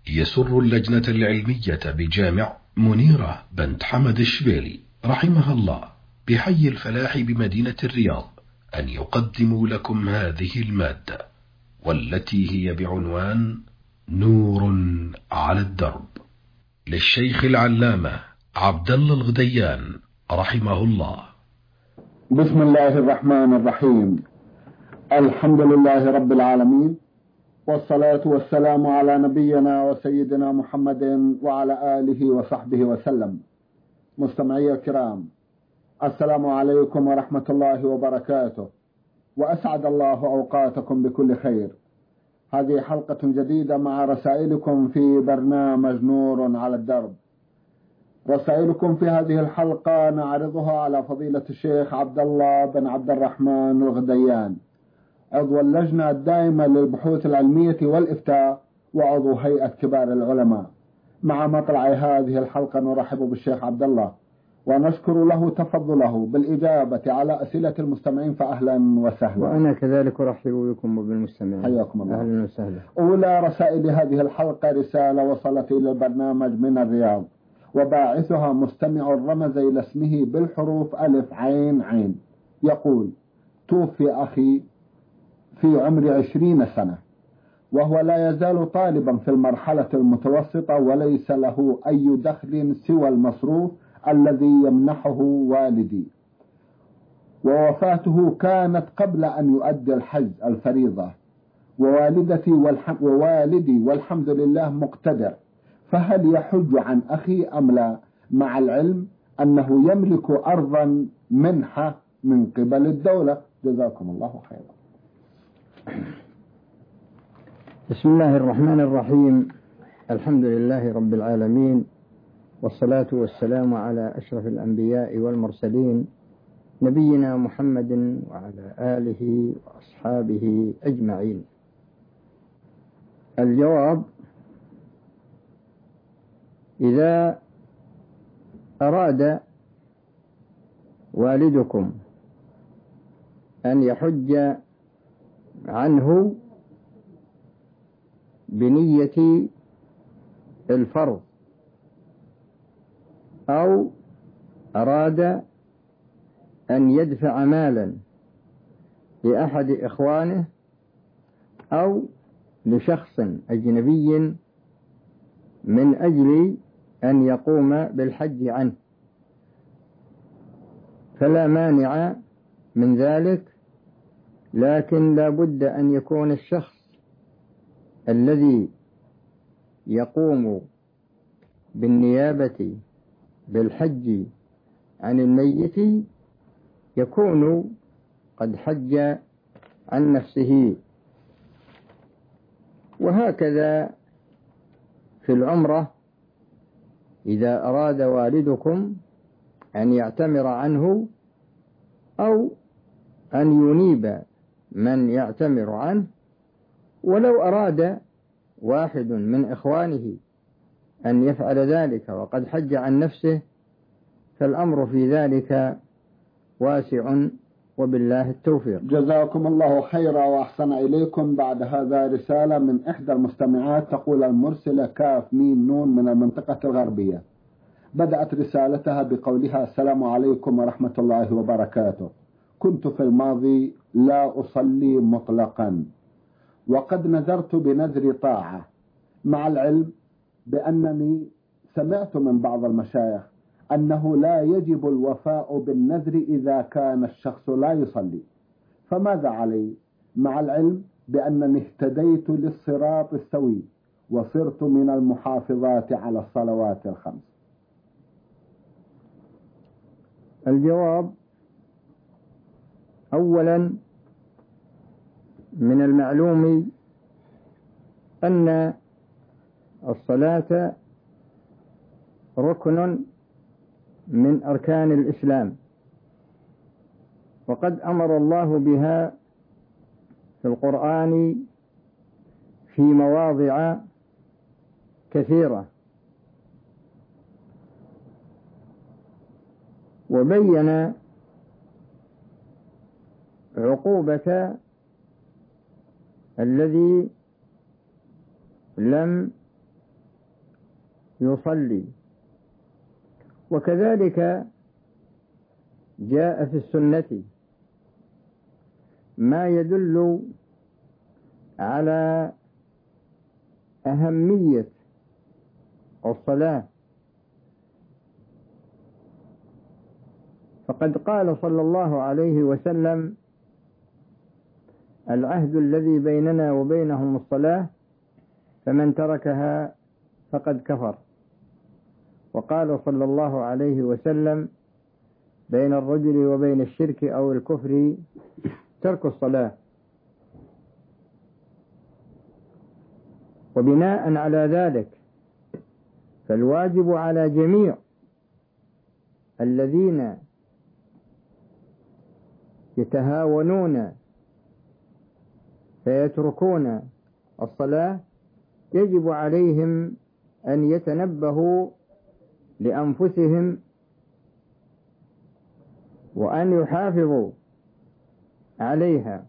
يسر اللجنة العلمية بجامع منيرة بنت حمد الشبيلي رحمها الله بحي الفلاح بمدينة الرياض أن يقدموا لكم هذه المادة، والتي هي بعنوان نور على الدرب، للشيخ العلامة عبد الله الغديان رحمه الله. بسم الله الرحمن الرحيم. الحمد لله رب العالمين، والصلاة والسلام على نبينا وسيدنا محمد وعلى آله وصحبه وسلم. مستمعي الكرام، السلام عليكم ورحمة الله وبركاته، وأسعد الله أوقاتكم بكل خير. هذه حلقة جديدة مع رسائلكم في برنامج نور على الدرب. رسائلكم في هذه الحلقة نعرضها على فضيلة الشيخ عبد الله بن عبد الرحمن الغديان، عضو اللجنة الدائمة للبحوث العلمية والإفتاء وعضو هيئة كبار العلماء. مع مطلع هذه الحلقة نرحب بالشيخ عبد الله ونشكر له تفضله بالإجابة على أسئلة المستمعين، فأهلا وسهلا. وأنا كذلك أرحب بكم وبالمستمعين، حياكم الله. أهلا وسهلا. أولى رسائل هذه الحلقة رسالة وصلت إلى البرنامج من الرياض، وباعثها مستمع رمز إلى اسمه بالحروف ألف عين عين. يقول: توفي أخي في عمر 20 سنة، وهو لا يزال طالبا في المرحلة المتوسطة، وليس له أي دخل سوى المصروف الذي يمنحه والدي، ووفاته كانت قبل أن يؤدي الحج الفريضة، ووالدي والحمد لله مقتدر، فهل يحج عن أخي أم لا، مع العلم أنه يملك أرضا منحة من قبل الدولة؟ جزاكم الله خيرا. بسم الله الرحمن الرحيم. الحمد لله رب العالمين، والصلاة والسلام على أشرف الأنبياء والمرسلين، نبينا محمد وعلى آله وأصحابه أجمعين. الجواب: إذا أراد والدكم أن يحج عنه بنية الفرض، أو أراد أن يدفع مالا لأحد إخوانه أو لشخص أجنبي من أجل أن يقوم بالحج عنه، فلا مانع من ذلك، لكن لا بد أن يكون الشخص الذي يقوم بالنيابة بالحج عن الميت يكون قد حج عن نفسه. وهكذا في العمرة، إذا أراد والدكم أن يعتمر عنه أو أن ينيب من يعتمر عنه، ولو أراد واحد من إخوانه أن يفعل ذلك وقد حج عن نفسه، فالأمر في ذلك واسع، وبالله التوفيق. جزاكم الله خيرا وأحسن إليكم. بعد هذا رسالة من إحدى المستمعات، تقول المرسلة كاف ميم نون من المنطقة الغربية. بدأت رسالتها بقولها: السلام عليكم ورحمة الله وبركاته. كنت في الماضي لا أصلي مطلقا، وقد نذرت بنذر طاعة، مع العلم بأنني سمعت من بعض المشايخ أنه لا يجب الوفاء بالنذر إذا كان الشخص لا يصلي، فماذا علي، مع العلم بأنني اهتديت للصراط السوي وصرت من المحافظات على الصلوات الخمس؟ الجواب: أولا، من المعلوم أن الصلاة ركن من أركان الإسلام، وقد أمر الله بها في القرآن في مواضع كثيرة، وبين عقوبة الذي لم يصلي. وكذلك جاء في السنة ما يدل على أهمية الصلاة، فقد قال صلى الله عليه وسلم: العهد الذي بيننا وبينهم الصلاة، فمن تركها فقد كفر. وقال صلى الله عليه وسلم: بين الرجل وبين الشرك أو الكفر ترك الصلاة. وبناء على ذلك فالواجب على جميع الذين يتهاونون فيتركون الصلاة، يجب عليهم أن يتنبهوا لأنفسهم وأن يحافظوا عليها.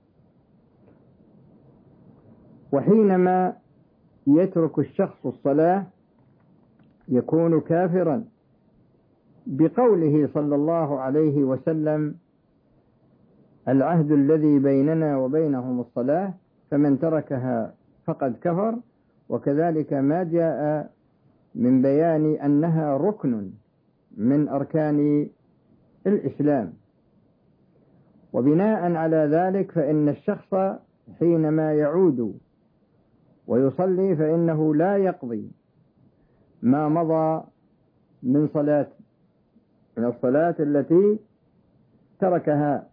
وحينما يترك الشخص الصلاة يكون كافرا بقوله صلى الله عليه وسلم: العهد الذي بيننا وبينهم الصلاة، فمن تركها فقد كفر. وكذلك ما جاء من بيان أنها ركن من أركان الإسلام. وبناء على ذلك فإن الشخص حينما يعود ويصلي فإنه لا يقضي ما مضى من الصلاة التي تركها.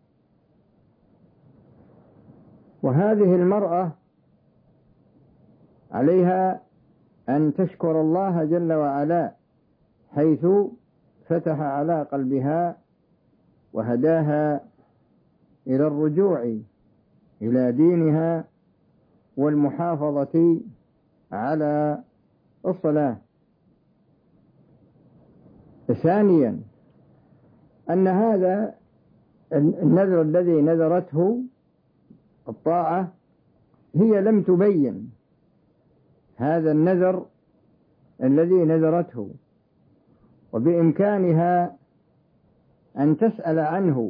وهذه المرأة عليها أن تشكر الله جل وعلا حيث فتح على قلبها وهداها إلى الرجوع إلى دينها والمحافظة على الصلاة. ثانيا أن هذا النذر الذي نذرته الطاعة هي لم تبين هذا النذر الذي نذرته، وبإمكانها أن تسأل عنه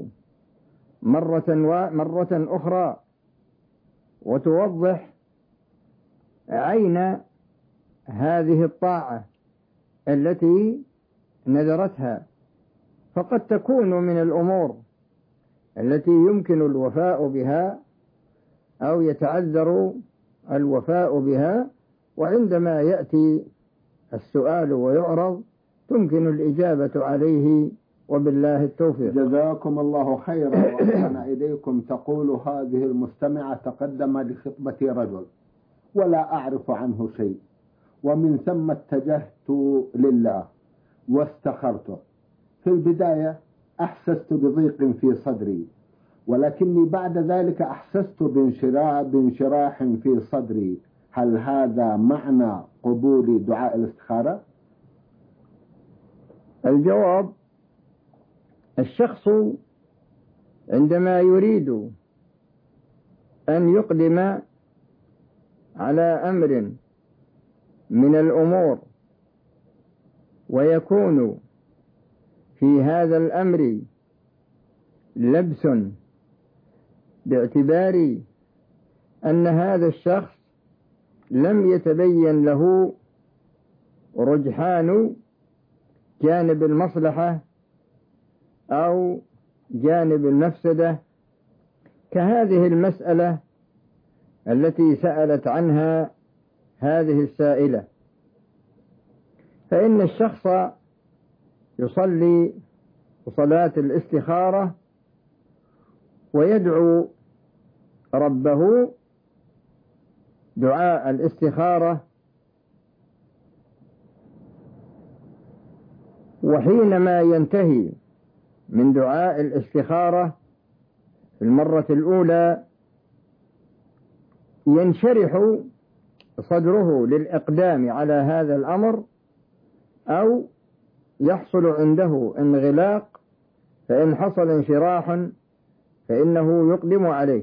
مرة أخرى وتوضح عين هذه الطاعة التي نذرتها، فقد تكون من الأمور التي يمكن الوفاء بها أو يتعذر الوفاء بها، وعندما يأتي السؤال ويعرض تمكن الإجابة عليه، وبالله التوفيق. جزاكم الله خيرا وأحسن إليكم. تقول هذه المستمعة: تقدم لخطبتي رجل ولا أعرف عنه شيء، ومن ثم اتجهت لله واستخرته. في البداية أحسست بضيق في صدري، ولكني بعد ذلك أحسست بانشراح في صدري. هل هذا معنى قبول دعاء الاستخارة؟ الجواب: الشخص عندما يريد أن يقدم على أمر من الأمور ويكون في هذا الأمر لبس باعتبار أن هذا الشخص لم يتبين له رجحان جانب المصلحة أو جانب المفسدة، كهذه المسألة التي سألت عنها هذه السائلة، فإن الشخص يصلي صلاة الاستخارة ويدعو ربه دعاء الاستخارة، وحينما ينتهي من دعاء الاستخارة في المرة الأولى ينشرح صدره للإقدام على هذا الأمر، أو يحصل عنده انغلاق، فإن حصل انشراح فإنه يقدم عليه،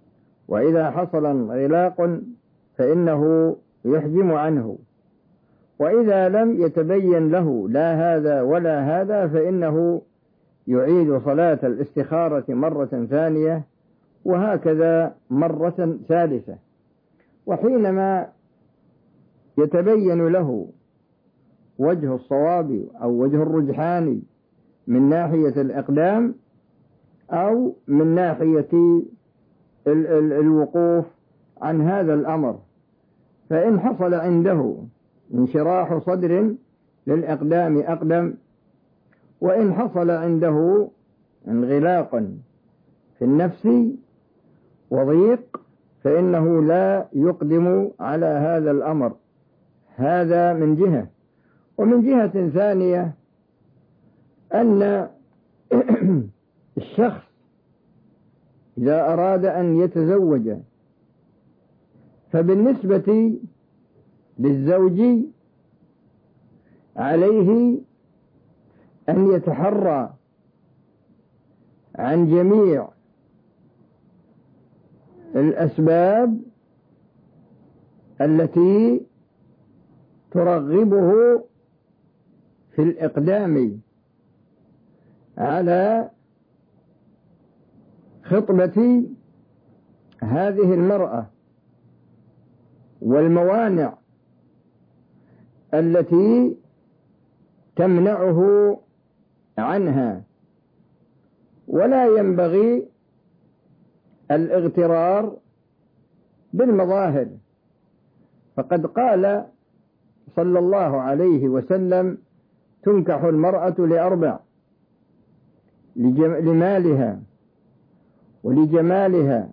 وإذا حصل انغلاق فإنه يحجم عنه. وإذا لم يتبين له لا هذا ولا هذا فإنه يعيد صلاة الاستخارة مرة ثانية وهكذا مرة ثالثة. وحينما يتبين له وجه الصواب أو وجه الرجحان من ناحية الإقدام أو من ناحية الوقوف عن هذا الأمر، فإن حصل عنده انشراح صدر للإقدام أقدم، وإن حصل عنده انغلاق في النفس وضيق فإنه لا يقدم على هذا الأمر. هذا من جهة. ومن جهة ثانية أن الشخص إذا أراد أن يتزوج فبالنسبة للزوج عليه أن يتحرى عن جميع الأسباب التي ترغبه في الإقدام على خطبة هذه المرأة، والموانع التي تمنعه عنها. ولا ينبغي الاغترار بالمظاهر، فقد قال صلى الله عليه وسلم: تنكح المرأة لأربع: لمالها ولجمالها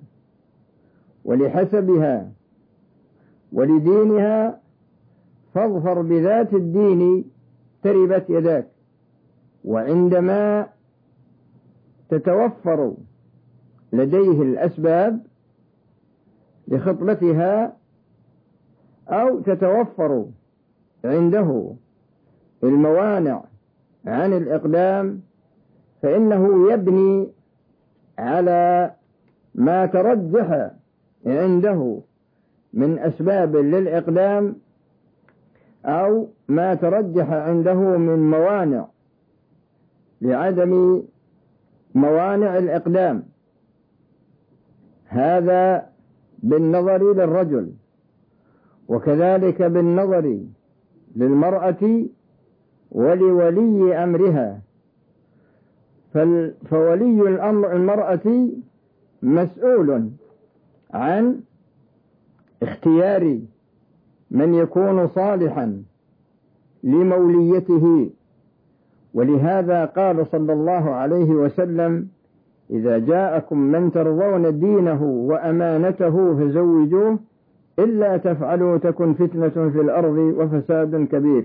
ولحسبها ولدينها، فاظفر بذات الدين تربت يداك. وعندما تتوفر لديه الأسباب لخطبتها أو تتوفر عنده الموانع عن الإقدام فإنه يبني على ما ترجح عنده من أسباب للإقدام أو ما ترجح عنده من موانع لعدم موانع الإقدام. هذا بالنظر للرجل، وكذلك بالنظر للمرأة ولولي أمرها. فولي الأمر المرأة مسؤول عن اختيار من يكون صالحا لموليته، ولهذا قال صلى الله عليه وسلم: إذا جاءكم من ترضون دينه وأمانته فزوجوه، إلا تفعلوا تكن فتنة في الأرض وفساد كبير.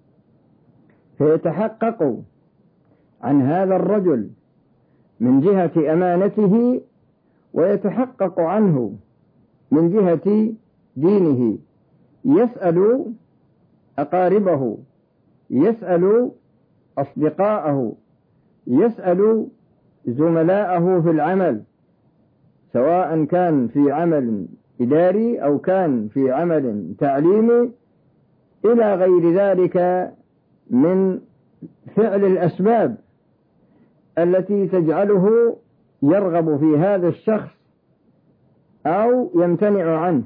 فيتحقق عن هذا الرجل من جهة أمانته، ويتحقق عنه من جهة دينه. يسأل أقاربه، يسأل أصدقاءه، يسأل زملاءه في العمل، سواء كان في عمل إداري أو كان في عمل تعليمي إلى غير ذلك من فعل الأسباب التي تجعله يرغب في هذا الشخص أو يمتنع عنه.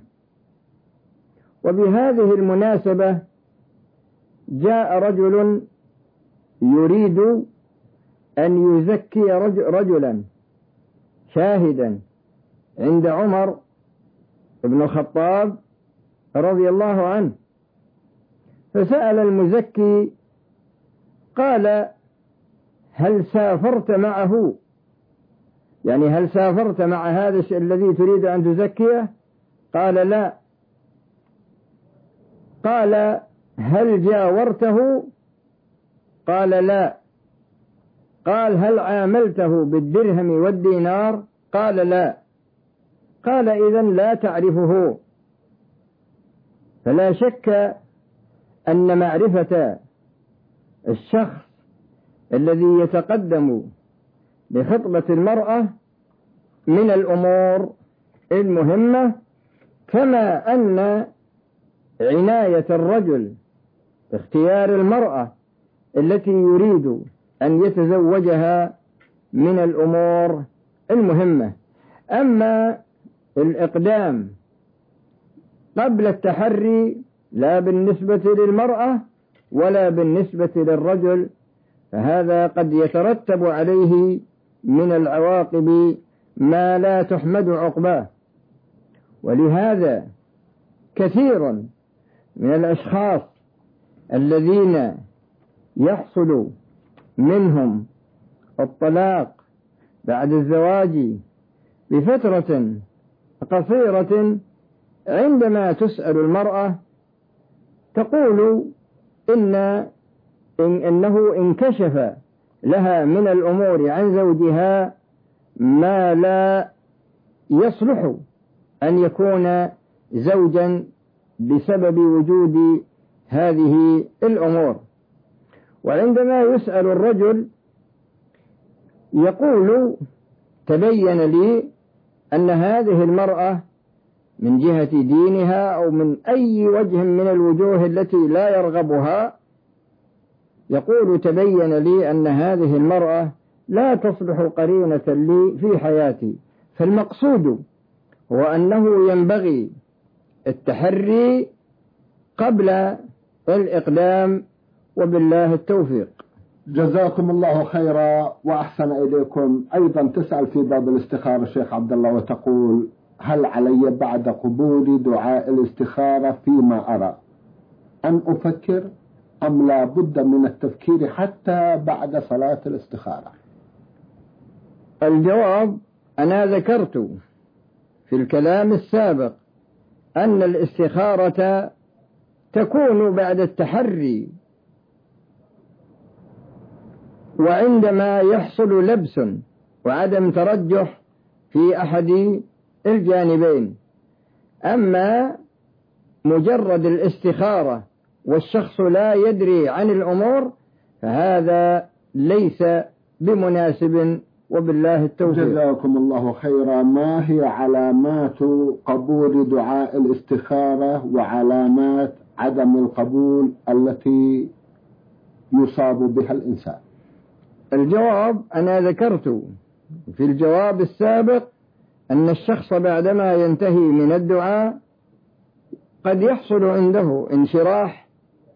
وبهذه المناسبة جاء رجل يريد أن يزكي رجلا شاهدا عند عمر بن الخطاب رضي الله عنه، فسأل المزكي قال: هل سافرت معه؟ يعني هل سافرت مع هذا الذي تريد أن تزكيه؟ قال: لا. قال: هل جاورته؟ قال: لا. قال: هل عاملته بالدرهم والدينار؟ قال: لا. قال: إذن لا تعرفه. فلا شك أن معرفة الشخص الذي يتقدم لخطبة المرأة من الأمور المهمة، كما أن عناية الرجل اختيار المرأة التي يريد أن يتزوجها من الأمور المهمة. أما الإقدام قبل التحري لا بالنسبة للمرأة ولا بالنسبة للرجل، فهذا قد يترتب عليه من العواقب ما لا تحمد عقباه. ولهذا كثير من الأشخاص الذين يحصل منهم الطلاق بعد الزواج بفترة قصيرة، عندما تسأل المرأة تقول إنه انكشف لها من الأمور عن زوجها ما لا يصلح أن يكون زوجا بسبب وجود هذه الأمور. وعندما يسأل الرجل يقول تبين لي أن هذه المرأة من جهة دينها أو من أي وجه من الوجوه التي لا يرغبها، يقول تبين لي أن هذه المرأة لا تصلح قرينة لي في حياتي. فالمقصود هو أنه ينبغي التحري قبل الإقدام، وبالله التوفيق. جزاكم الله خيرا وأحسن إليكم. أيضا تسأل في باب الاستخارة الشيخ عبد الله وتقول: هل علي بعد قبول دعاء الاستخارة فيما أرى أن أفكر أم لا بد من التفكير حتى بعد صلاة الاستخارة؟ الجواب: أنا ذكرت في الكلام السابق أن الاستخارة تكون بعد التحري، وعندما يحصل لبس وعدم ترجح في أحد الجانبين. أما مجرد الاستخارة والشخص لا يدري عن الأمور فهذا ليس بمناسب، وبالله التوفيق. جزاكم الله خيرا. ما هي علامات قبول دعاء الاستخارة وعلامات عدم القبول التي يصاب بها الإنسان؟ الجواب: أنا ذكرت في الجواب السابق أن الشخص بعدما ينتهي من الدعاء قد يحصل عنده انشراح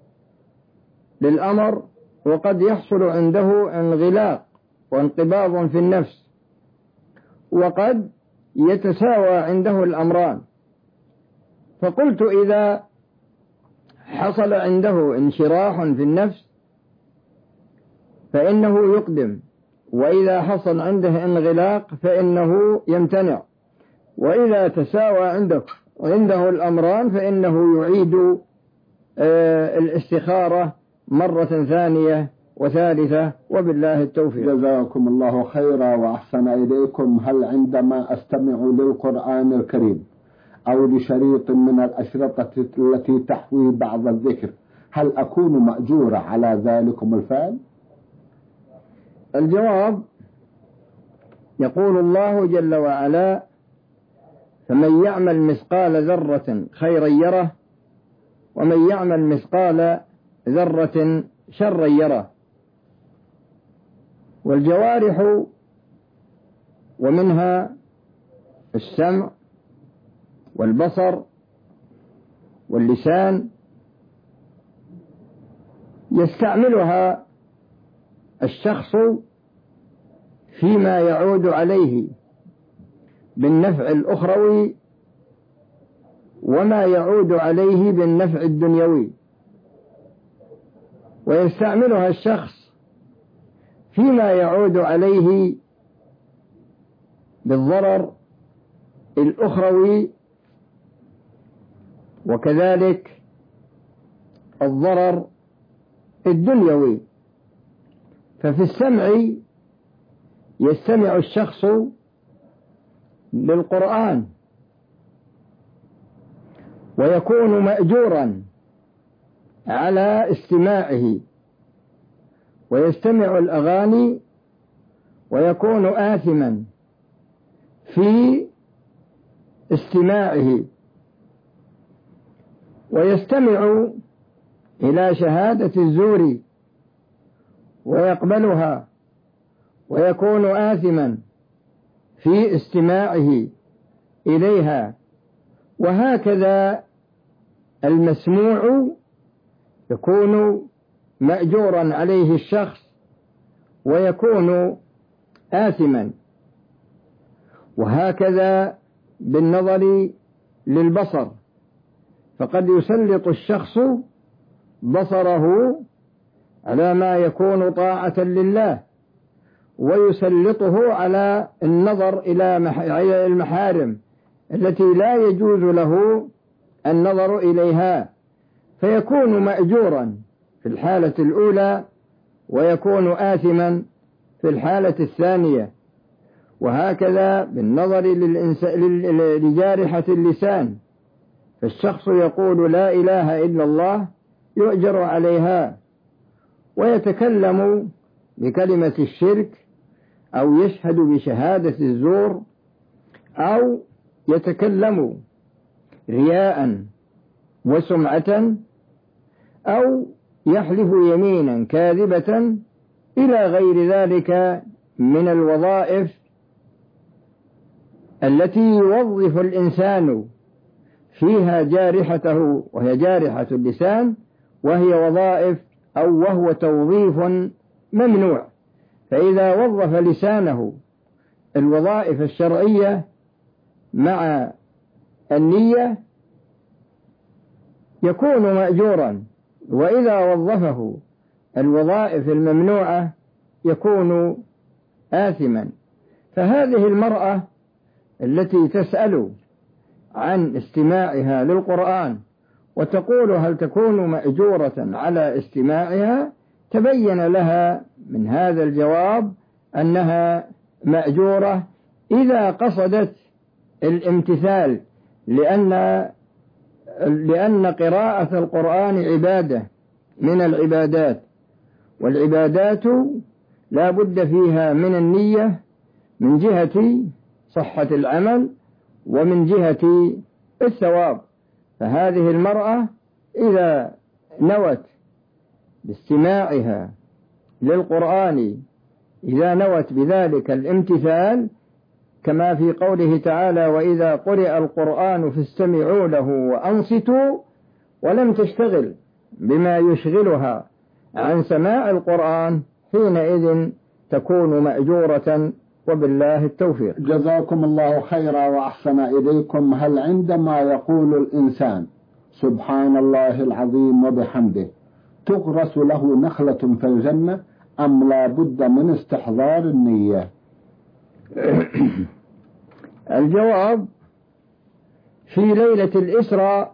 للأمر، وقد يحصل عنده انغلاق وانقباض في النفس، وقد يتساوى عنده الأمران. فقلت: إذا حصل عنده انشراح في النفس فإنه يقدم، وإذا حصل عنده انغلاق فإنه يمتنع، وإذا تساوى عنده الأمران فإنه يعيد الاستخارة مرة ثانية وثالثة، وبالله التوفيق. جزاكم الله خيرا وأحسن إليكم. هل عندما أستمع للقرآن الكريم أو لشريط من الأشرطة التي تحوي بعض الذكر هل أكون مأجورة على ذلكم الفعل؟ الجواب: يقول الله جل وعلا: فمن يعمل مثقال ذرة خيرا يره ومن يعمل مثقال ذرة شرا يره. والجوارح ومنها السمع والبصر واللسان يستعملها الشخص فيما يعود عليه بالنفع الأخروي وما يعود عليه بالنفع الدنيوي، ويستعملها الشخص فيما يعود عليه بالضرر الأخروي، وكذلك الضرر الدنيوي. ففي السمع يستمع الشخص للقرآن ويكون مأجورا على استماعه، ويستمع الأغاني ويكون آثما في استماعه، ويستمع إلى شهادة الزور ويقبلها ويكون آثما في استماعه إليها. وهكذا المسموع يكون مأجورا عليه الشخص ويكون آثما. وهكذا بالنظر للبصر، فقد يسلط الشخص بصره على ما يكون طاعة لله، ويسلطه على النظر إلى المحارم التي لا يجوز له النظر إليها، فيكون مأجورا في الحالة الأولى ويكون آثما في الحالة الثانية. وهكذا بالنظر لجارحة اللسان، فالشخص يقول لا إله إلا الله يؤجر عليها، ويتكلم بكلمة الشرك أو يشهد بشهادة الزور أو يتكلم رياء وسمعة أو يحلف يمينا كاذبة إلى غير ذلك من الوظائف التي يوظف الإنسان فيها جارحته، وهي جارحة اللسان، وهي وظائف أو وهو توظيف ممنوع. فإذا وظف لسانه الوظائف الشرعية مع النية يكون مأجورا، وإذا وظفه الوظائف الممنوعة يكون آثما. فهذه المرأة التي تسأل عن استماعها للقرآن وتقول هل تكون مأجورة على استماعها، تبين لها من هذا الجواب أنها مأجورة إذا قصدت الامتثال، لأن قراءة القرآن عبادة من العبادات، والعبادات لا بد فيها من النية من جهة صحة العمل ومن جهة الثواب. فهذه المرأة إذا نوت باستماعها للقرآن، إذا نوت بذلك الامتثال، كما في قوله تعالى وإذا قرئ القرآن فاستمعوا له وأنصتوا، ولم تشتغل بما يشغلها عن سماع القرآن، حينئذ تكون مأجورة، وبالله التوفيق. جزاكم الله خيرا وأحسن إليكم. هل عندما يقول الإنسان سبحان الله العظيم وبحمده تغرس له نخلة في الجنة، أم لا بد من استحضار النية؟ الجواب: في ليلة الإسراء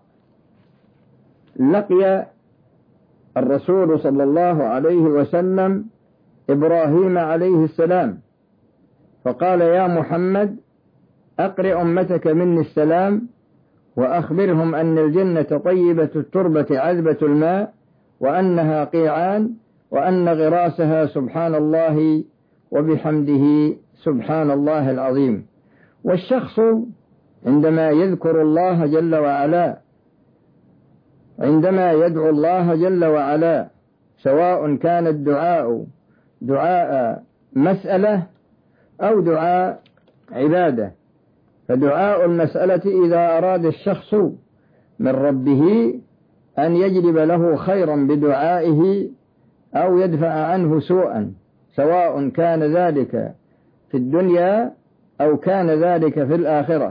لقي الرسول صلى الله عليه وسلم إبراهيم عليه السلام، فقال يا محمد أقرئ أمتك مني السلام، وأخبرهم أن الجنة طيبة التربة عذبة الماء، وأنها قيعان، وأن غراسها سبحان الله وبحمده سبحان الله العظيم. والشخص عندما يذكر الله جل وعلا، عندما يدعو الله جل وعلا، سواء كان الدعاء دعاء مسألة أو دعاء عبادة، فدعاء المسألة إذا أراد الشخص من ربه أن يجلب له خيرا بدعائه أو يدفع عنه سوءا، سواء كان ذلك في الدنيا أو كان ذلك في الآخرة،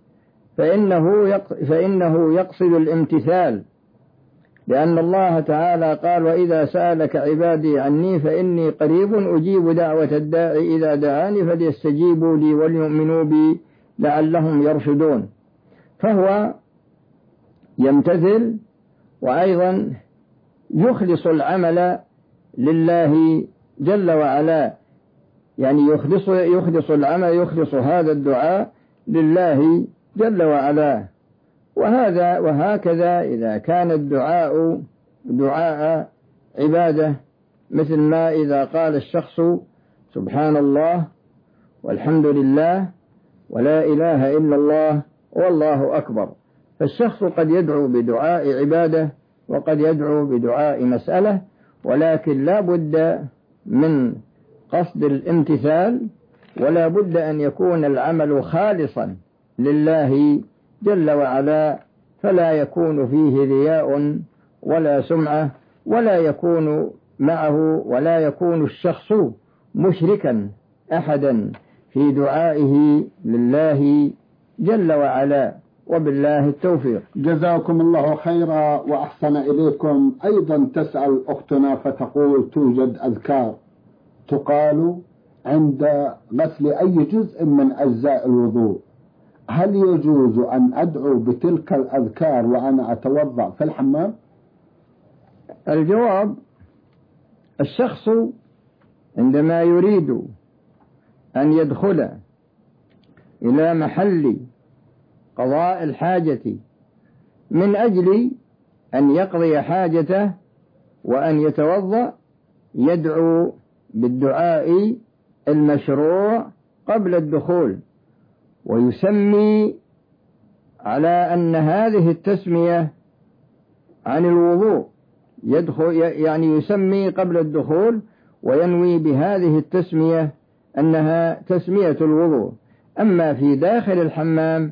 فإنه يقصد الامتثال، لأن الله تعالى قال وإذا سألك عبادي عني فإني قريب أجيب دعوة الداعي إذا دعاني فليستجيبوا لي وليؤمنوا بي لعلهم يرشدون. فهو يمتثل، وأيضا يخلص العمل لله جل وعلا، يعني يخلص العمل، يخلص هذا الدعاء لله جل وعلا. وهكذا إذا كان الدعاء دعاء عبادة، مثل ما إذا قال الشخص سبحان الله والحمد لله ولا إله إلا الله والله أكبر، فالشخص قد يدعو بدعاء عبادة وقد يدعو بدعاء مسألة، ولكن لا بد من قصد الامتثال، ولا بد أن يكون العمل خالصا لله جل وعلا، فلا يكون فيه رياء ولا سمعة، ولا يكون معه ولا يكون الشخص مشركا أحدا في دعائه لله جل وعلا، وبالله التوفيق. جزاكم الله خيرا وأحسن إليكم. أيضا تسأل أختنا فتقول توجد أذكار تقال عند غسل أي جزء من أجزاء الوضوء، هل يجوز أن أدعو بتلك الأذكار وأنا أتوضأ في الحمام؟ الجواب: الشخص عندما يريد أن يدخل إلى محل قضاء الحاجة من أجل أن يقضي حاجته وأن يتوضأ، يدعو بالدعاء المشروع قبل الدخول، ويسمي على أن هذه التسمية عن الوضوء، يعني يسمي قبل الدخول وينوي بهذه التسمية أنها تسمية الوضوء. أما في داخل الحمام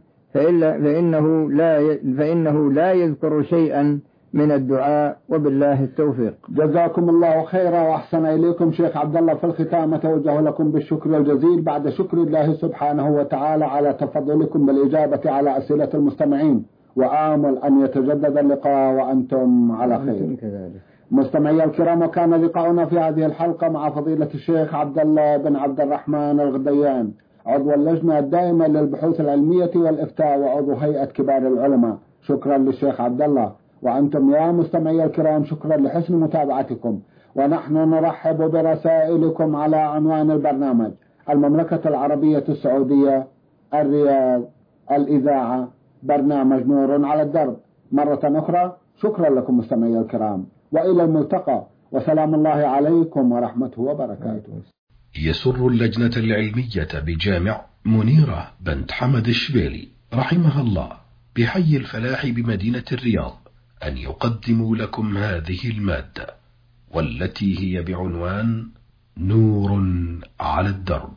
فإنه لا يذكر شيئا من الدعاء، وبالله التوفيق. جزاكم الله خيرا وأحسن إليكم. شيخ عبد الله، في الختام أتوجه لكم بالشكر الجزيل بعد شكر الله سبحانه وتعالى على تفضلكم بالإجابة على أسئلة المستمعين، وآمل أن يتجدد اللقاء وأنتم على خير. مستمعي الكرام، وكان لقاؤنا في هذه الحلقة مع فضيلة الشيخ عبد الله بن عبد الرحمن الغديان، عضو اللجنة الدائمة للبحوث العلمية والإفتاء وعضو هيئة كبار العلماء. شكرا للشيخ عبد الله. وأنتم يا مستمعي الكرام شكرا لحسن متابعتكم، ونحن نرحب برسائلكم على عنوان البرنامج: المملكة العربية السعودية، الرياض، الإذاعة، برنامج نور على الدرب. مرة أخرى شكرا لكم مستمعي الكرام، وإلى الملتقى، وسلام الله عليكم ورحمته وبركاته. يسر اللجنة العلمية بجامع منيرة بنت حمد الشبيلي رحمها الله بحي الفلاح بمدينة الرياض أن يقدموا لكم هذه المادة، والتي هي بعنوان نور على الدرب،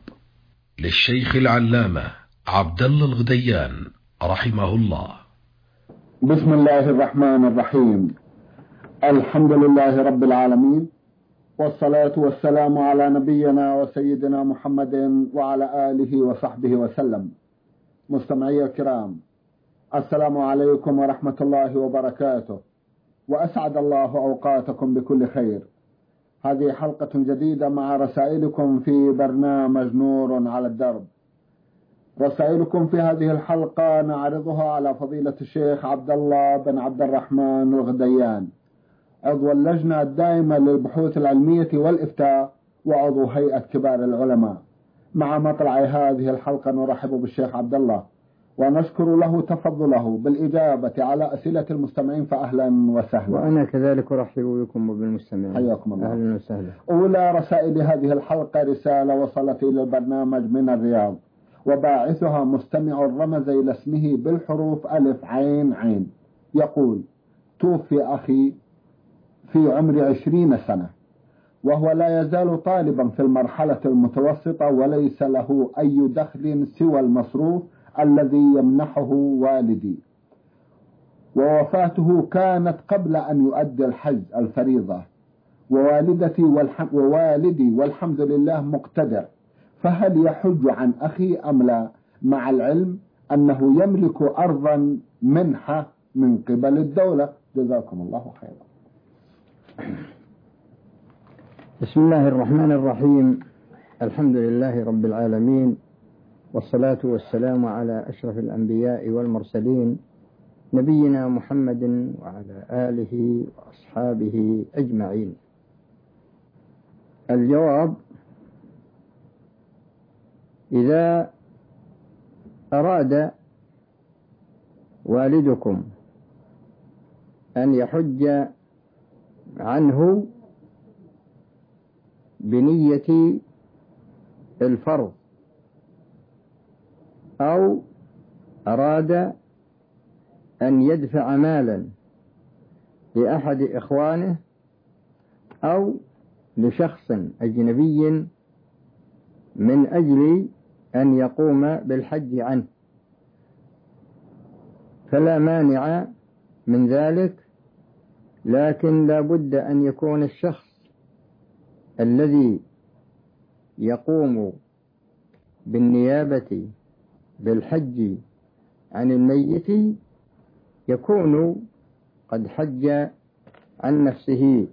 للشيخ العلامة عبد الله الغديان رحمه الله. بسم الله الرحمن الرحيم. الحمد لله رب العالمين، والصلاة والسلام على نبينا وسيدنا محمد وعلى آله وصحبه وسلم. مستمعي الكرام، السلام عليكم ورحمة الله وبركاته، وأسعد الله أوقاتكم بكل خير. هذه حلقة جديدة مع رسائلكم في برنامج نور على الدرب. رسائلكم في هذه الحلقة نعرضها على فضيلة الشيخ عبد الله بن عبد الرحمن الغديان، عضو اللجنة الدائمة للبحوث العلمية والإفتاء وعضو هيئة كبار العلماء. مع مطلع هذه الحلقة نرحب بالشيخ عبد الله ونشكر له تفضله بالإجابة على أسئلة المستمعين، فأهلا وسهلا. وأنا كذلك أرحب بكم وبالمستمعين، حياكم الله. أهلا وسهلا. أولى رسائل هذه الحلقة رسالة وصلت إلى البرنامج من الرياض، وباعثها مستمع رمز إلى اسمه بالحروف ألف عين عين. يقول: توفي أخي في عمر 20 سنة، وهو لا يزال طالبا في المرحلة المتوسطة، وليس له أي دخل سوى المصروف الذي يمنحه والدي، ووفاته كانت قبل أن يؤدي الحج الفريضة، ووالدي والحمد لله مقتدر، فهل يحج عن أخي أم لا، مع العلم أنه يملك أرضا منحة من قبل الدولة؟ جزاكم الله خيرا. بسم الله الرحمن الرحيم. الحمد لله رب العالمين، والصلاة والسلام على أشرف الأنبياء والمرسلين، نبينا محمد وعلى آله وأصحابه أجمعين. الجواب: إذا أراد والدكم أن يحج عنه بنية الفرض، أو أراد أن يدفع مالا لأحد إخوانه أو لشخص أجنبي من أجل أن يقوم بالحج عنه، فلا مانع من ذلك، لكن لا بد أن يكون الشخص الذي يقوم بالنيابة بالحج عن الميت يكون قد حج عن نفسه.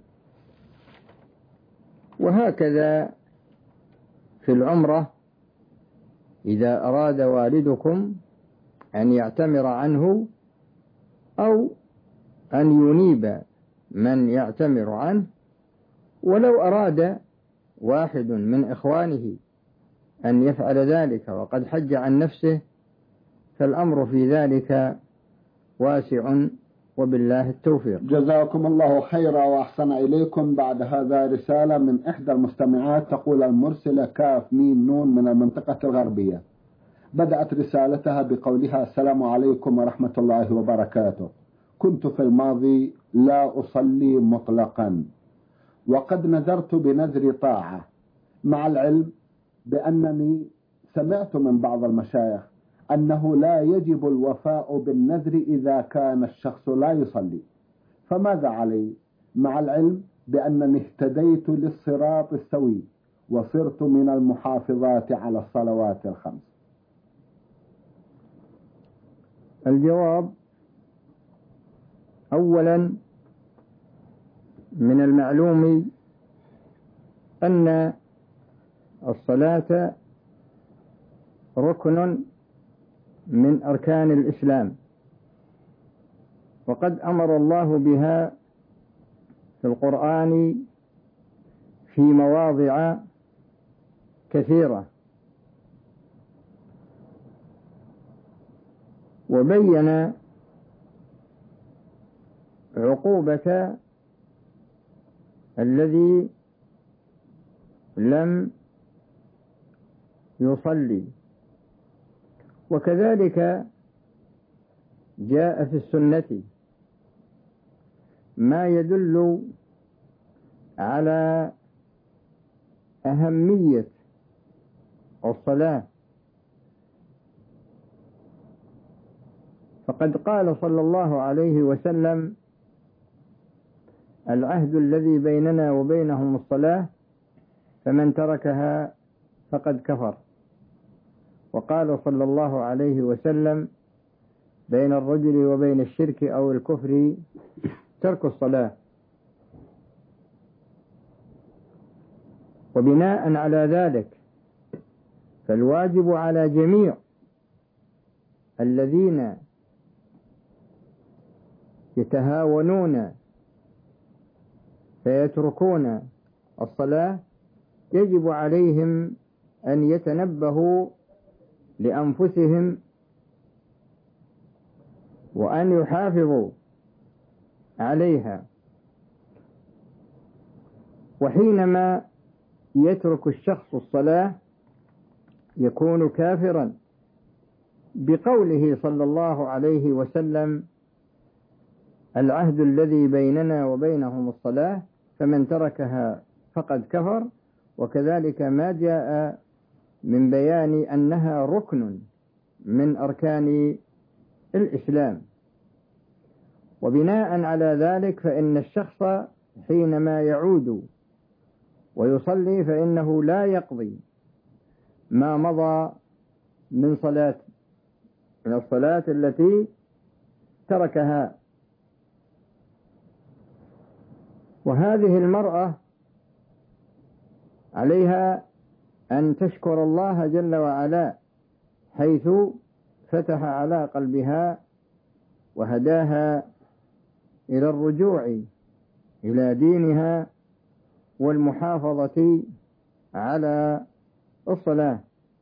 وهكذا في العمرة، إذا أراد والدكم أن يعتمر عنه أو أن ينيب من يعتمر عنه، ولو أراد واحد من إخوانه أن يفعل ذلك وقد حج عن نفسه، فالأمر في ذلك واسع، وبالله التوفيق. جزاكم الله خيرا وأحسن إليكم. بعد هذا رسالة من إحدى المستمعات، تقول المرسلة كاف ميم نون من المنطقة الغربية. بدأت رسالتها بقولها: السلام عليكم ورحمة الله وبركاته. كنت في الماضي لا أصلي مطلقا، وقد نذرت بنذر طاعة، مع العلم بأنني سمعت من بعض المشايخ أنه لا يجب الوفاء بالنذر إذا كان الشخص لا يصلي، فماذا علي؟ مع العلم بأنني اهتديت للصراط السوي وصرت من المحافظات على الصلوات الخمس. الجواب: أولا، من المعلوم أن الصلاة ركن من أركان الإسلام، وقد أمر الله بها في القرآن في مواضع كثيرة، وبين عقوبة الذي لم يصلي. وكذلك جاء في السنة ما يدل على أهمية الصلاة، فقد قال صلى الله عليه وسلم: العهد الذي بيننا وبينهم الصلاة، فمن تركها فقد كفر. وقال صلى الله عليه وسلم: بين الرجل وبين الشرك أو الكفر ترك الصلاة. وبناء على ذلك فالواجب على جميع الذين يتهاونون فيتركون الصلاة، يجب عليهم أن يتنبهوا لأنفسهم وأن يحافظوا عليها. وحينما يترك الشخص الصلاة يكون كافرا، بقوله صلى الله عليه وسلم: العهد الذي بيننا وبينهم الصلاة، فمن تركها فقد كفر. وكذلك ما جاء من بيان أنها ركن من أركان الإسلام. وبناء على ذلك فإن الشخص حينما يعود ويصلي فإنه لا يقضي ما مضى من الصلاة التي تركها. وهذه المرأة عليها أن تشكر الله جل وعلا حيث فتح على قلبها وهداها إلى الرجوع إلى دينها والمحافظة على الصلاة.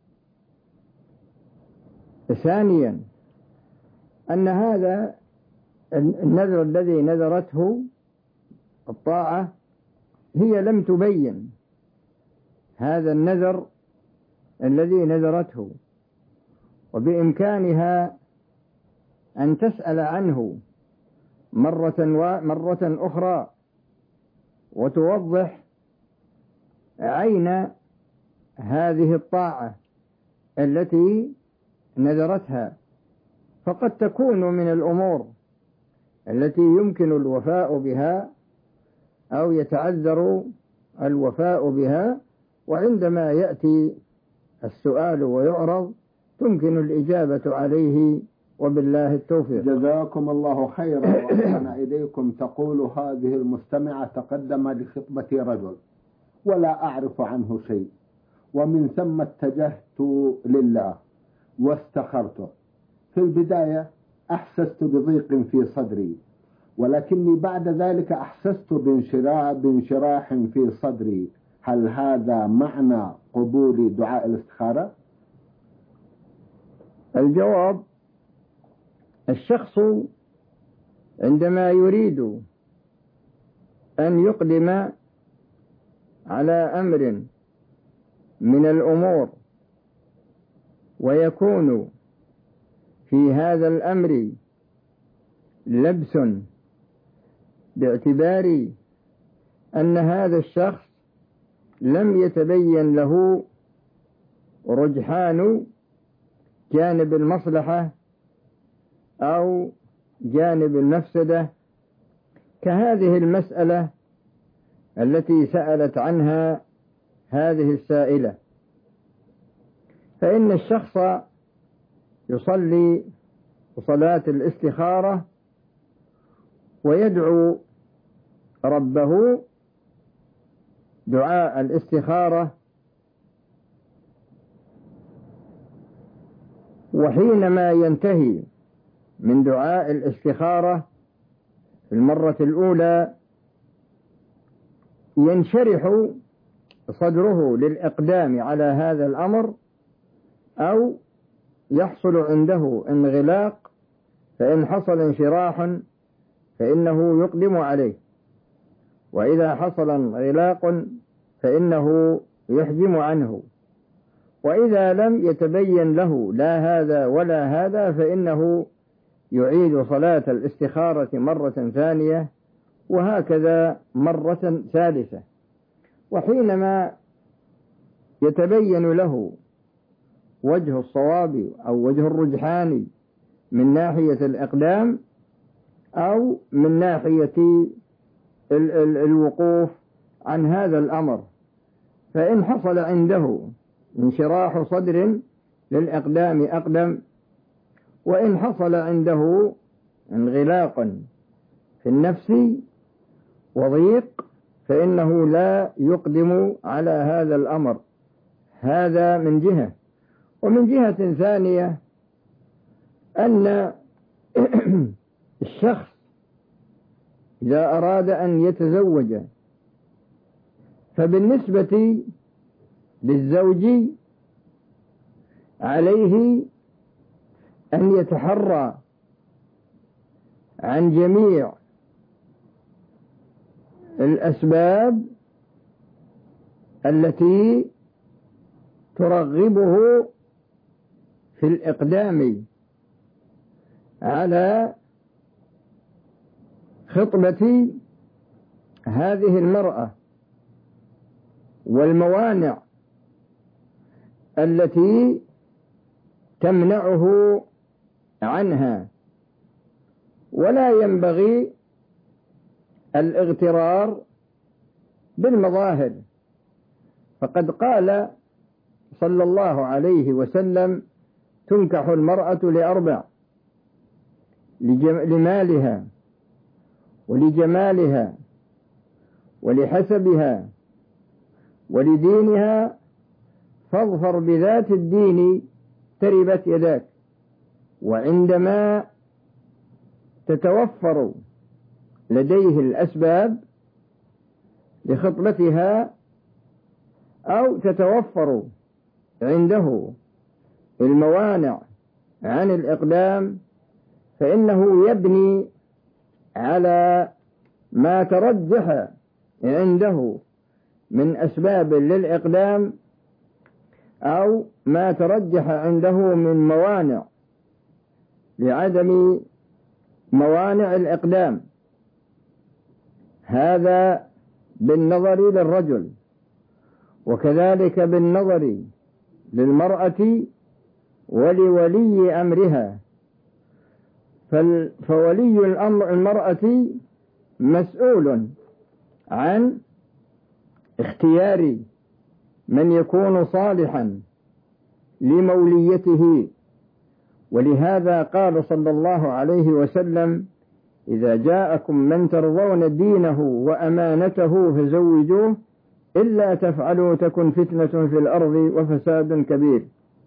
ثانيا، أن هذا النذر الذي نذرته الطاعة هي لم تبين هذا النذر الذي نذرته، وبإمكانها أن تسأل عنه مرة أخرى وتوضح عين هذه الطاعة التي نذرتها، فقد تكون من الأمور التي يمكن الوفاء بها أو يتعذر الوفاء بها، وعندما يأتي السؤال ويعرض تمكن الإجابة عليه، وبالله التوفيق. جزاكم الله خيرا وأحسن إليكم. تقول هذه المستمعة: تقدم لخطبتي رجل ولا أعرف عنه شيء، ومن ثم اتجهت لله واستخرته. في البداية أحسست بضيق في صدري، ولكني بعد ذلك أحسست بانشراح في صدري. هل هذا معنى قبول دعاء الاستخارة؟ الجواب: الشخص عندما يريد أن يقدم على أمر من الأمور ويكون في هذا الأمر لبس باعتبار أن هذا الشخص لم يتبين له رجحان جانب المصلحة أو جانب المفسدة، كهذه المسألة التي سألت عنها هذه السائلة، فإن الشخص يصلي صلاة الاستخارة ويدعو ربه دعاء الاستخارة، وحينما ينتهي من دعاء الاستخارة في المرة الأولى ينشرح صدره للإقدام على هذا الأمر، أو يحصل عنده انغلاق، فإن حصل انشراح فإنه يقدم عليه، وإذا حصل انغلاق فإنه يحجم عنه، وإذا لم يتبين له لا هذا ولا هذا فإنه يعيد صلاة الاستخارة مرة ثانية، وهكذا مرة ثالثة. وحينما يتبين له وجه الصواب أو وجه الرجحان من ناحية الإقدام أو من ناحية الوقوف عن هذا الأمر، فإن حصل عنده انشراح صدر للإقدام أقدم، وإن حصل عنده انغلاق في النفس وضيق فإنه لا يقدم على هذا الأمر. هذا من جهة. ومن جهة ثانية أن الشخص إذا أراد أن يتزوج فبالنسبة للزوج عليه أن يتحرى عن جميع الأسباب التي ترغبه في الإقدام على خطبة هذه المرأة، والموانع التي تمنعه عنها. ولا ينبغي الاغترار بالمظاهر، فقد قال صلى الله عليه وسلم: تنكح المرأة لأربع: لمالها ولجمالها ولحسبها ولدينها، فاظفر بذات الدين تربت يداك. وعندما تتوفر لديه الأسباب لخطبتها أو تتوفر عنده الموانع عن الإقدام، فإنه يبني على ما ترجح عنده من أسباب للإقدام أو ما ترجح عنده من موانع لعدم موانع الإقدام، هذا بالنظر للرجل، وكذلك بالنظر للمرأة ولولي أمرها. فولي الأمر المرأة مسؤول عن اختيار من يكون صالحا لموليته، ولهذا قال صلى الله عليه وسلم: إذا جاءكم من ترضون دينه وأمانته فزوجوه، إلا تفعلوا تكن فتنة في الأرض وفساد كبير.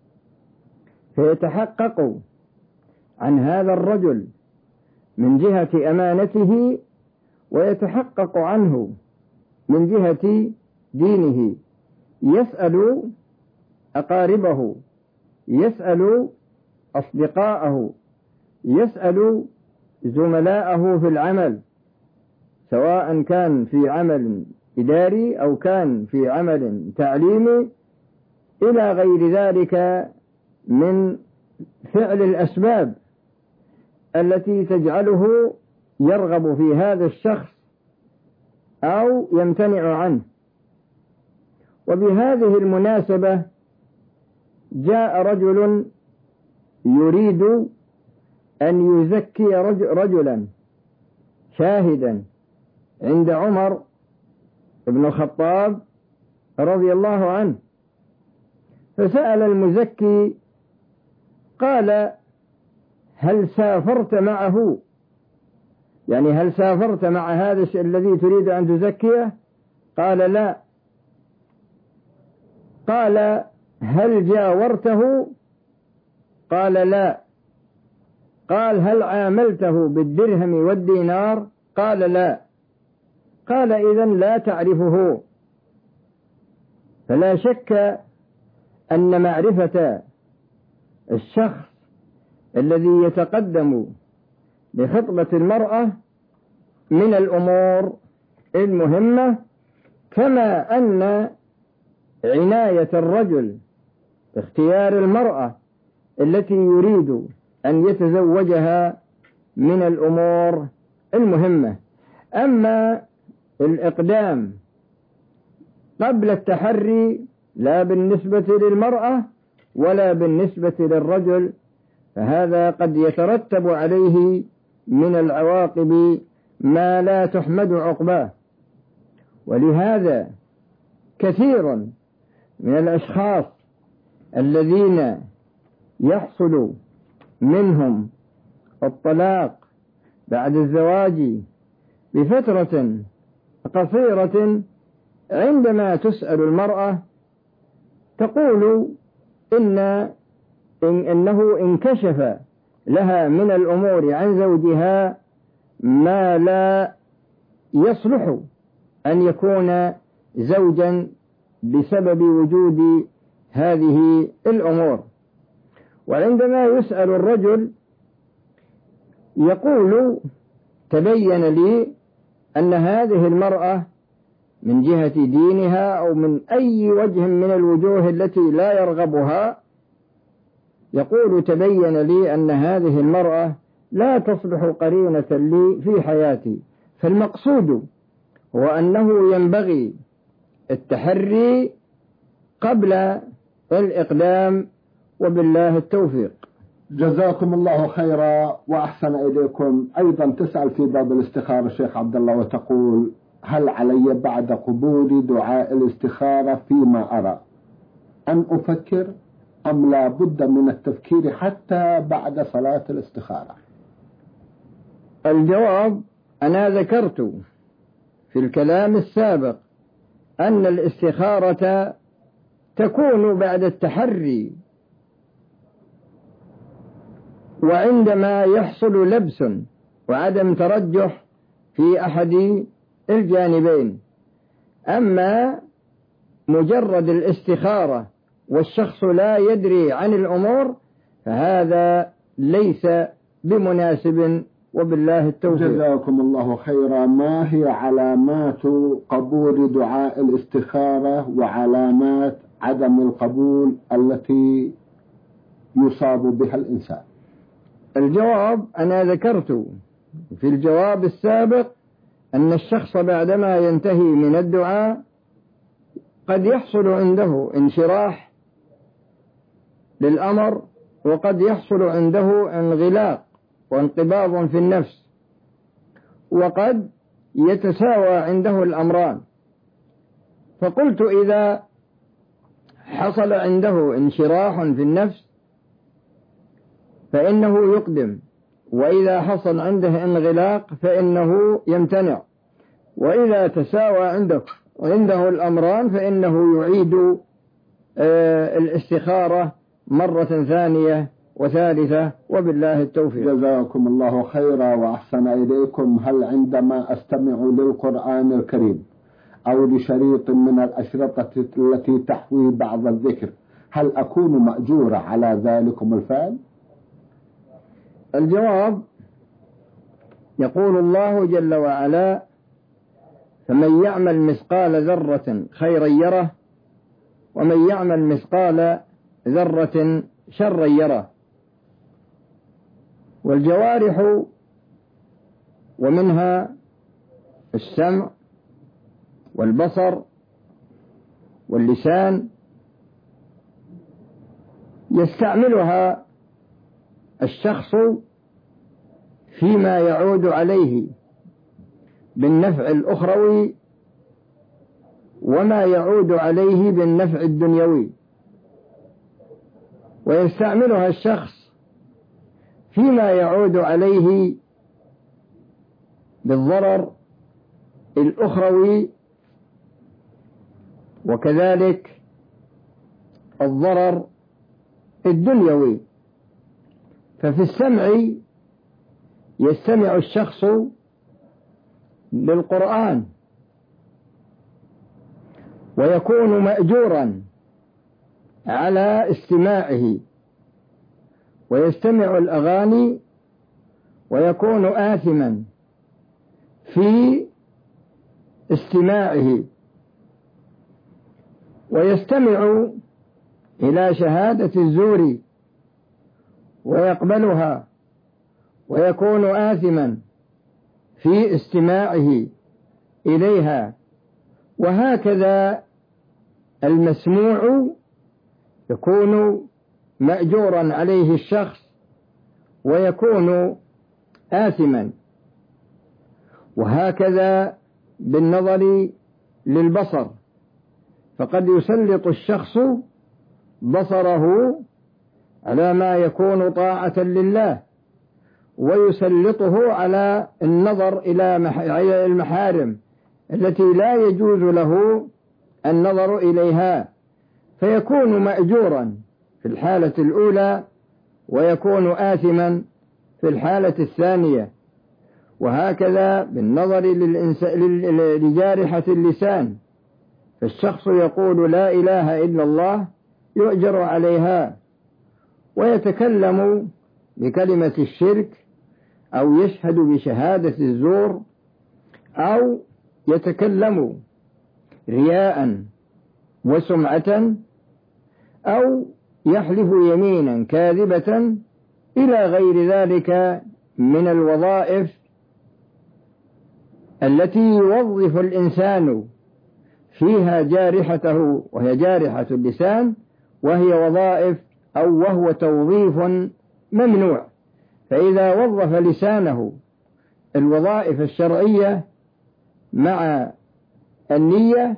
فيتحقق عن هذا الرجل من جهة أمانته، ويتحقق عنه من جهة دينه. يسأل أقاربه، يسأل أصدقاءه، يسأل زملاءه في العمل، سواء كان في عمل إداري أو كان في عمل تعليمي إلى غير ذلك من فعل الأسباب التي تجعله يرغب في هذا الشخص أو يمتنع عنه. وبهذه المناسبة جاء رجل يريد أن يزكي رجلا شاهدا عند عمر بن الخطاب رضي الله عنه، فسأل المزكي قال: هل سافرت معه؟ يعني هل سافرت مع هذا الذي تريد أن تزكيه؟ قال: لا. قال: هل جاورته؟ قال: لا. قال: هل عاملته بالدرهم والدينار؟ قال: لا. قال: إذن لا تعرفه. فلا شك أن معرفة الشخص الذي يتقدم لخطبة المرأة من الأمور المهمة، كما أن عناية الرجل باختيار المرأة التي يريد أن يتزوجها من الأمور المهمة. أما الإقدام قبل التحري لا بالنسبة للمرأة ولا بالنسبة للرجل، فهذا قد يترتب عليه من العواقب ما لا تحمد عقباه. ولهذا كثير من الأشخاص الذين يحصل منهم الطلاق بعد الزواج بفترة قصيرة، عندما تسأل المرأة تقول إنه انكشف لها من الأمور عن زوجها ما لا يصلح أن يكون زوجا بسبب وجود هذه الأمور. وعندما يسأل الرجل يقول: تبين لي أن هذه المرأة من جهة دينها أو من أي وجه من الوجوه التي لا يرغبها، يقول: تبين لي أن هذه المرأة لا تصلح قرينة لي في حياتي. فالمقصود هو أنه ينبغي التحري قبل الإقدام، وبالله التوفيق. جزاكم الله خيرا وأحسن إليكم. أيضا تسأل في باب الاستخارة الشيخ عبد الله وتقول: هل علي بعد قبول دعاء الاستخارة فيما أرى أن أفكر أم لا بد من التفكير حتى بعد صلاة الاستخارة؟ الجواب: أنا ذكرت في الكلام السابق أن الاستخارة تكون بعد التحري، وعندما يحصل لبس وعدم ترجح في أحد الجانبين. أما مجرد الاستخارة والشخص لا يدري عن الأمور فهذا ليس بمناسب، وبالله التوفيق. جزاكم الله خيرا. ما هي علامات قبول دعاء الاستخارة وعلامات عدم القبول التي يصاب بها الإنسان؟ الجواب: أنا ذكرت في الجواب السابق أن الشخص بعدما ينتهي من الدعاء قد يحصل عنده انشراح للأمر، وقد يحصل عنده انغلاق وانقباض في النفس، وقد يتساوى عنده الأمران. فقلت إذا حصل عنده انشراح في النفس فإنه يقدم، وإذا حصل عنده انغلاق فإنه يمتنع، وإذا تساوى عنده الأمران فإنه يعيد الاستخارة مرة ثانية وثالثة، وبالله التوفيق. جزاكم الله خيرا وأحسن إليكم. هل عندما أستمع للقرآن الكريم أو لشريط من الأشرطة التي تحوي بعض الذكر هل أكون مأجورا على ذلكم الفعل؟ الجواب: يقول الله جل وعلا: فمن يعمل مثقال ذرة خيرا يره، ومن يعمل مثقال ذرة شرا يره. والجوارح ومنها السمع والبصر واللسان يستعملها الشخص فيما يعود عليه بالنفع الأخروي وما يعود عليه بالنفع الدنيوي، ويستعملها الشخص فيما يعود عليه بالضرر الأخروي وكذلك الضرر الدنيوي. ففي السمع يستمع الشخص للقرآن ويكون مأجورا على استماعه، ويستمع الأغاني ويكون آثما في استماعه، ويستمع إلى شهادة الزور ويقبلها ويكون آثما في استماعه إليها. وهكذا المسموع يكون مأجورا عليه الشخص ويكون آثما. وهكذا بالنظر للبصر، فقد يسلط الشخص بصره على ما يكون طاعة لله، ويسلطه على النظر إلى المحارم التي لا يجوز له النظر إليها، فيكون مأجورا في الحالة الأولى ويكون آثما في الحالة الثانية. وهكذا بالنظر لجارحة اللسان، فالشخص يقول لا إله إلا الله يؤجر عليها، ويتكلم بكلمة الشرك أو يشهد بشهادة الزور أو يتكلم رياء وسمعة أو يحلف يمينا كاذبة إلى غير ذلك من الوظائف التي يوظف الإنسان فيها جارحته، وهي جارحة اللسان، وهي وظائف أو وهو توظيف ممنوع. فإذا وظف لسانه الوظائف الشرعية مع النية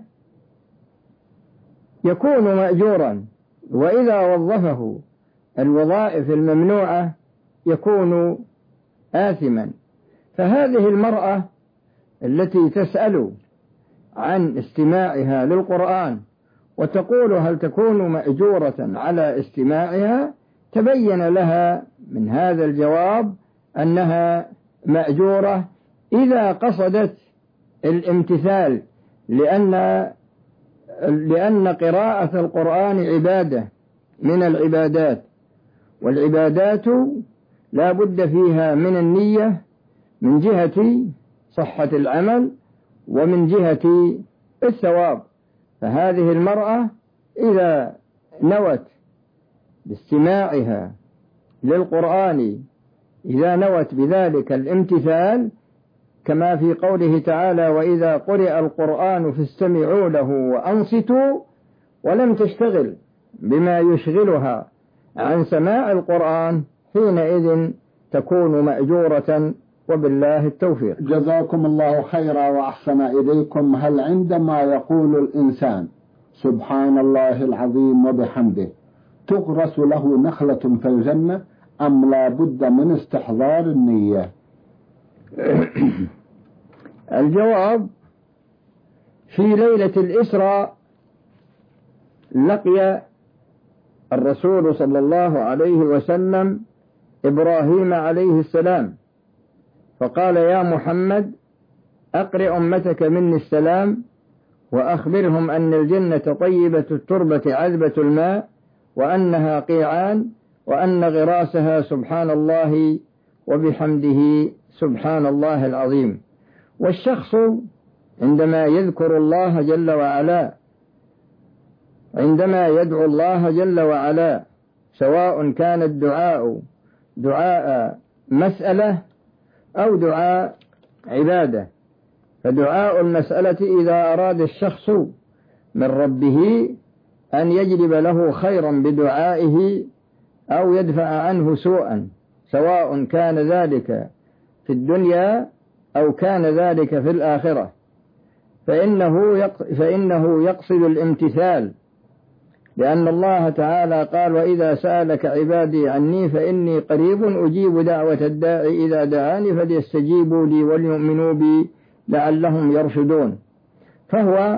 يكون مأجورا، وإذا وظفه الوظائف الممنوعة يكون آثما. فهذه المرأة التي تسأل عن استماعها للقرآن وتقول هل تكون مأجورة على استماعها، تبين لها من هذا الجواب أنها مأجورة إذا قصدت الامتثال، لأن قراءة القرآن عبادة من العبادات، والعبادات لا بد فيها من النية من جهة صحة العمل ومن جهة الثواب. فهذه المرأة إذا نوت باستماعها للقرآن إذا نوت بذلك الامتثال، كما في قوله تعالى: وإذا قرئ القرآن فاستمعوا له وأنصتوا، ولم تشتغل بما يشغلها عن سماع القرآن، حينئذ تكون مأجورة، وبالله التوفيق. جزاكم الله خيرا وأحسن إليكم. هل عندما يقول الإنسان سبحان الله العظيم وبحمده تغرس له نخلة في الجنة، أم لا بد من استحضار النية؟ الجواب: في ليلة الإسراء لقي الرسول صلى الله عليه وسلم إبراهيم عليه السلام، فقال: يا محمد، أقرئ أمتك مني السلام، وأخبرهم أن الجنة طيبة التربة عذبة الماء، وأنها قيعان، وأن غراسها سبحان الله وبحمده سبحان الله العظيم. والشخص عندما يذكر الله جل وعلا، عندما يدعو الله جل وعلا، سواء كان الدعاء دعاء مسألة أو دعاء عبادة، فدعاء المسألة إذا أراد الشخص من ربه أن يجلب له خيرا بدعائه أو يدفع عنه سوءا، سواء كان ذلك في الدنيا أو كان ذلك في الآخرة، فإنه يقصد الامتثال، لأن الله تعالى قال: وإذا سألك عبادي عني فإني قريب أجيب دعوة الداعي إذا دعاني فليستجيبوا لي وليؤمنوا بي لعلهم يرشدون. فهو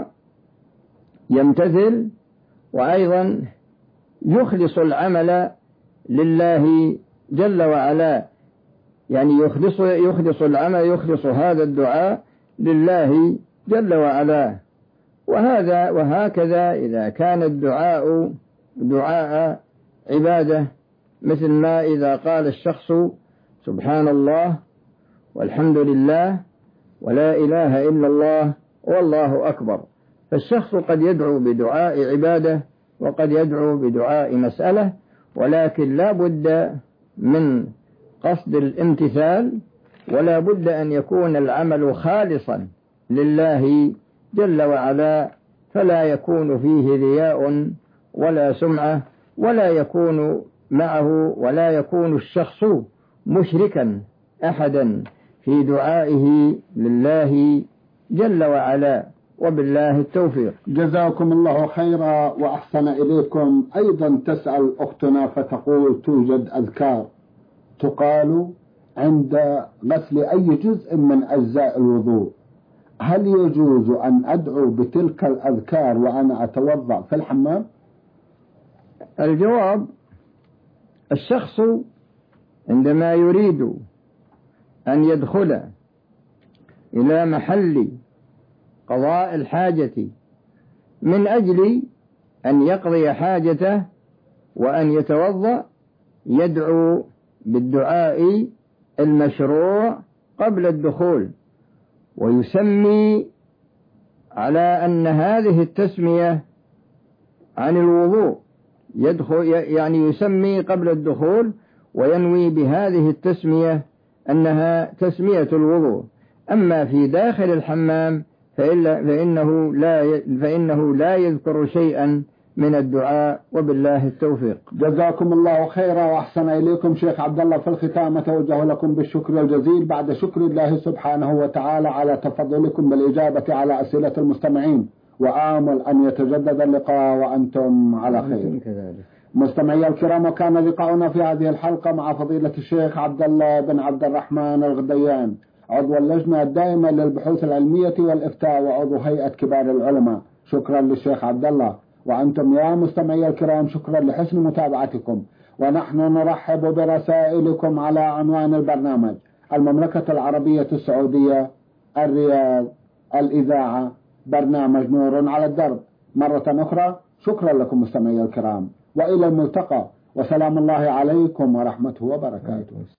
يمتثل، وأيضا يخلص العمل لله جل وعلا، يعني يخلص العمل، يخلص هذا الدعاء لله جل وعلا. وهكذا إذا كان الدعاء دعاء عبادة، مثل ما إذا قال الشخص سبحان الله والحمد لله ولا إله إلا الله والله أكبر، فالشخص قد يدعو بدعاء عبادة وقد يدعو بدعاء مسألة، ولكن لا بد من قصد الامتثال، ولا بد أن يكون العمل خالصا لله جل وعلا، فلا يكون فيه رياء ولا سمعة، ولا يكون معه، ولا يكون الشخص مشركا أحدا في دعائه لله جل وعلا، وبالله التوفيق. جزاكم الله خيرا وأحسن إليكم. أيضا تسأل أختنا فتقول: توجد أذكار تقال عند غسل أي جزء من أجزاء الوضوء، هل يجوز أن أدعو بتلك الأذكار وأنا أتوضأ في الحمام؟ الجواب: الشخص عندما يريد أن يدخل إلى محل قضاء الحاجة من أجل أن يقضي حاجته وأن يتوضأ، يدعو بالدعاء المشروع قبل الدخول، ويسمي على أن هذه التسمية عن الوضوء، يعني يسمي قبل الدخول وينوي بهذه التسمية أنها تسمية الوضوء. أما في داخل الحمام فإنه لا يذكر شيئا من الدعاء، وبالله التوفيق. جزاكم الله خيرا وأحسن إليكم. شيخ عبد الله، في الختام أتوجه لكم بالشكر الجزيل بعد شكر الله سبحانه وتعالى على تفضلكم بالإجابة على أسئلة المستمعين، وآمل أن يتجدد اللقاء وأنتم على خير. مستمعي الكرام، وكان لقاؤنا في هذه الحلقة مع فضيلة الشيخ عبد الله بن عبد الرحمن الغديان، عضو اللجنة الدائمة للبحوث العلمية والإفتاء وعضو هيئة كبار العلماء. شكرا للشيخ عبد الله. وأنتم يا مستمعي الكرام شكرا لحسن متابعتكم، ونحن نرحب برسائلكم على عنوان البرنامج: المملكة العربية السعودية، الرياض، الإذاعة، برنامج نور على الدرب. مرة أخرى شكرا لكم مستمعي الكرام، وإلى الملتقى، وسلام الله عليكم ورحمته وبركاته.